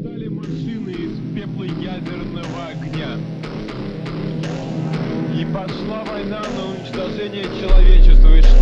Создали машины из пепла ядерного огня. И пошла война на уничтожение человечества. И